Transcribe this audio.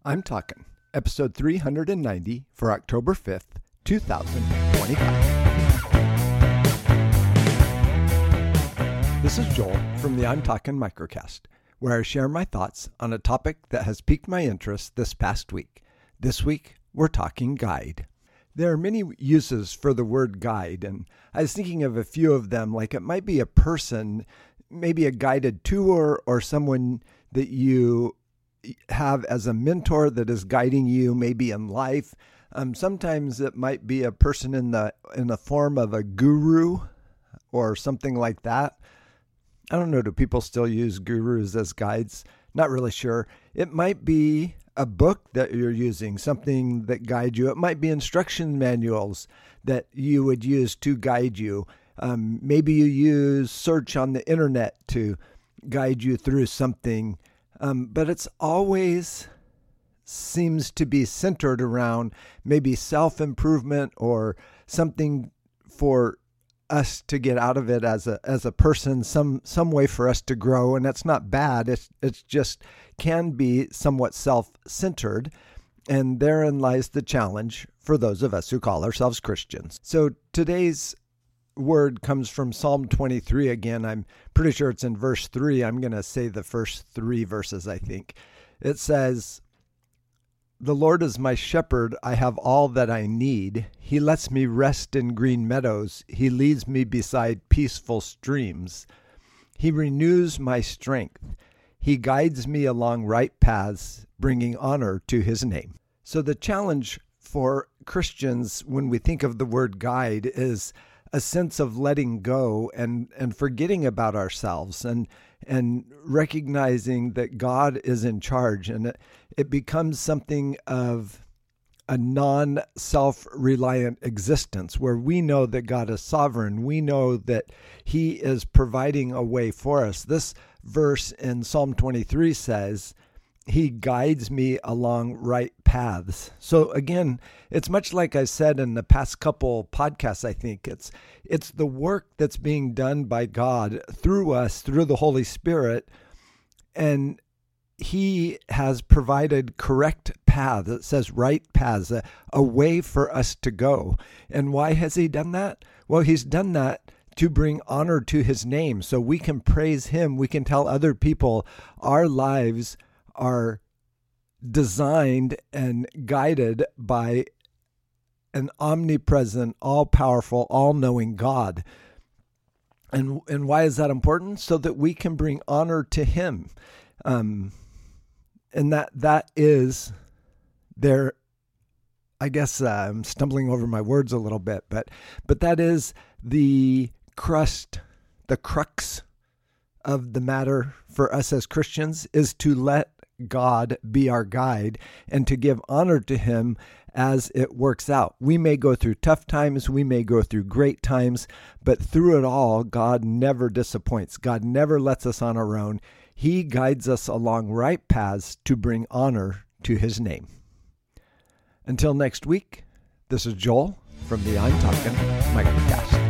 I'm Talking, episode 390 for October 5th, 2025. This is Joel from the I'm Talking Microcast, where I share my thoughts on a topic that has piqued my interest this past week. This week, we're talking guide. There are many uses for the word guide, and I was thinking of a few of them, like it might be a person, maybe a guided tour, or someone that you have as a mentor that is guiding you maybe in life. Sometimes it might be a person in the form of a guru or something like that. I don't know, do people still use gurus as guides? Not really sure. It might be a book that you're using, something that guides you. It might be instruction manuals that you would use to guide you. Maybe you use search on the internet to guide you through something. But it's always seems to be centered around maybe self-improvement or something for us to get out of it as a person, some way for us to grow. And that's not bad. It's just can be somewhat self-centered. And therein lies the challenge for those of us who call ourselves Christians. So today's word comes from Psalm 23 again. I'm pretty sure it's in verse 3. I'm going to say the first 3 verses, I think. It says, "The Lord is my shepherd. I have all that I need. He lets me rest in green meadows. He leads me beside peaceful streams. He renews my strength. He guides me along right paths, bringing honor to his name." So the challenge for Christians when we think of the word guide is a sense of letting go and forgetting about ourselves and recognizing that God is in charge. And it becomes something of a non-self-reliant existence where we know that God is sovereign. We know that he is providing a way for us. This verse in Psalm 23 says, "He guides me along right paths." So again, it's much like I said in the past couple podcasts, I think. It's the work that's being done by God through us, through the Holy Spirit, and he has provided correct paths. It says right paths, a way for us to go. And why has he done that? Well, he's done that to bring honor to his name. So we can praise him. We can tell other people our lives are designed and guided by an omnipresent, all-powerful, all-knowing God. And why is that important? So that we can bring honor to him. And that is there. I guess I'm stumbling over my words a little bit, but that is the crux of the matter for us as Christians, is to let God be our guide and to give honor to him as it works out. We may go through tough times, we may go through great times, but through it all, God never disappoints. God never lets us on our own. He guides us along right paths to bring honor to his name. Until next week, this is Joel from the I'm Talking Microcast.